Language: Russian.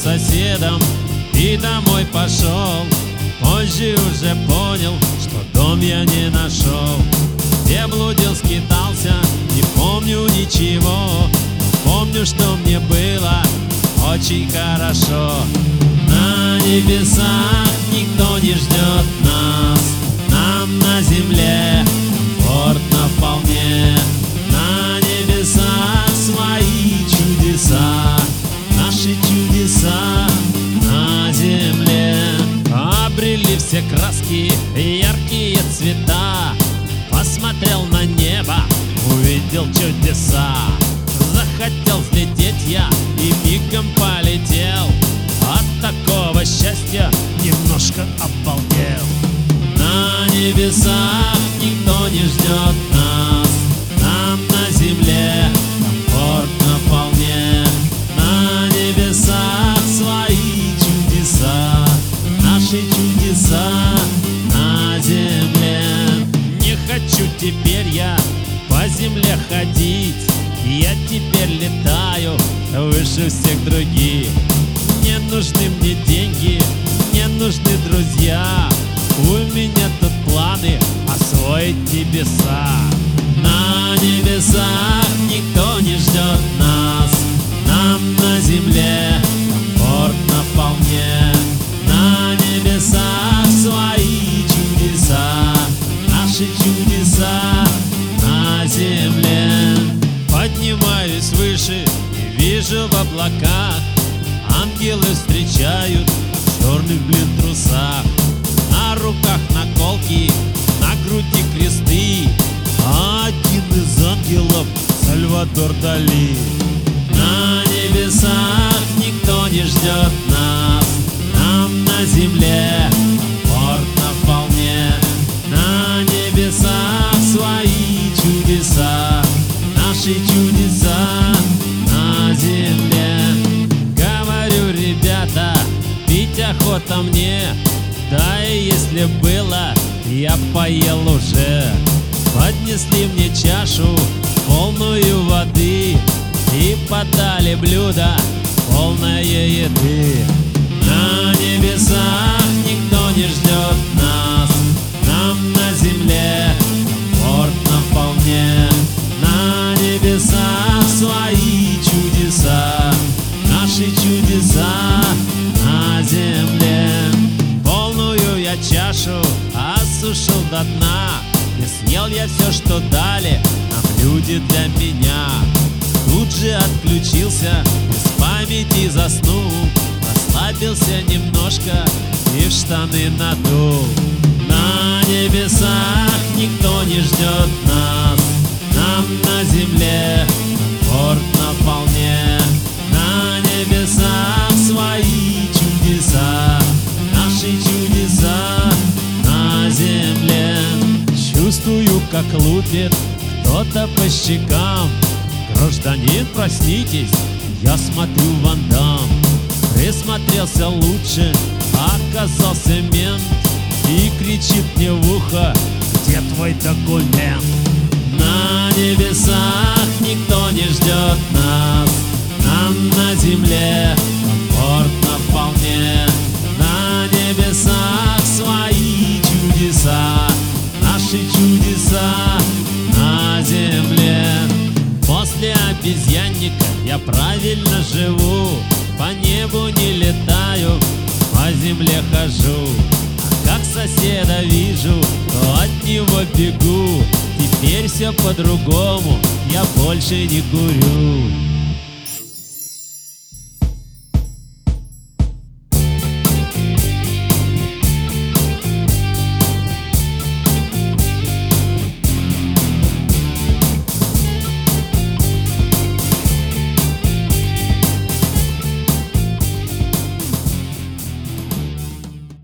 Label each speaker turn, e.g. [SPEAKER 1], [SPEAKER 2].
[SPEAKER 1] соседом и домой пошел. Позже уже понял, что дом я не нашел. Где блудил, скитался, не помню ничего, но помню, что мне было очень хорошо. На небесах никто не ждет нас, нам на земле комфортно вполне. На небесах свои чудеса, наши чудеса на земле. Обрели все краски, яркие цвета. Посмотрел на небо, увидел чудеса. Захотел взлететь я и мигом полетел. От такого счастья немножко обалдел. На небесах никто не ждет нас, нам на земле комфортно вполне. На небесах свои чудеса, наши чудеса на земле. Не хочу теперь я по земле ходить, я теперь летаю выше всех других. Не нужны мне деньги, не нужны друзья, у меня тут планы освоить небеса. На небесах никто не ждет нас, нам на земле комфортно вполне. На небесах свои чудеса, наши чудеса на земле. Поднимаюсь выше и вижу в облаках ангелы встречают в черных, трусах. На руках наколки, на груди кресты, а один из ангелов Сальвадор Дали. На небесах никто не ждет нас, нам на земле комфортно вполне. На небесах свои чудеса, наши чудеса на земле. Говорю, ребята, пить охота мне, да и если было, я поел уже. Поднесли мне чашу, полную воды, и подали блюдо, полное еды. На небесах никто не ждет нас, нам на земле комфортно вполне. На небесах свои чудеса, наши чудеса на земле. Полную я чашу осушил до дна, и съел я все, что дали на блюде для меня. Тут же отключился, без памяти заснул, расслабился немножко и в штаны надул. На небесах никто не ждет нас, нам на земле комфортно вполне. На небесах свои чудеса, наши чудеса на земле. Чувствую, как лупит кто-то по щекам. Гражданин, проснитесь, я смотрю Ван Дамм. Присмотрелся лучше, оказался мент и кричит мне в ухо: где твой документ? На небесах никто не ждет нас, нам на земле комфортно вполне. На небесах свои чудеса, наши чудеса на земле. После обезьянника я правильно живу, по небу не летаю, по земле хожу. А как соседа вижу, то от него бегу. Теперь все по-другому, я больше не курю.